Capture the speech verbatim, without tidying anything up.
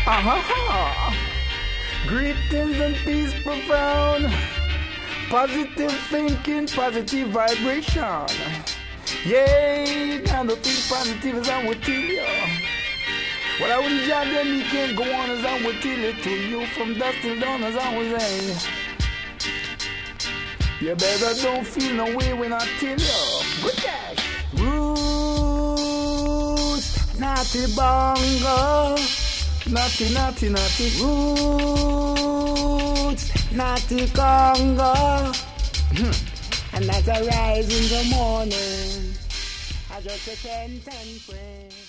Uh-huh. Greetings and peace profound. Positive thinking, positive vibration. Yay, and the think positive as I would tell you. Well, I wouldn't judge them, you can't go on as I would tell it to you. From dusk till dawn as I was saying. You better don't feel no way when I tell you. Good day. Roots, naughty bongo. Naughty, naughty, naughty. Roots, naughty Congo. And as I rise in the morning, I just a ten, ten friends.